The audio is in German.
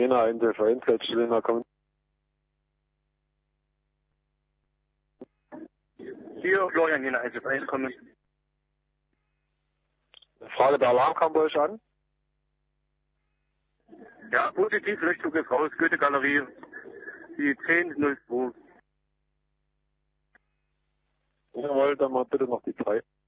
Jena in der Vereinsleitstelle kommen. Hier, Florian, Jena 1 kommen. Frage, der Alarm kam bei euch an? Ja, positiv, Löschzug ist raus, Goethe-Galerie, die 1002. Jawohl, dann mal bitte noch die 3.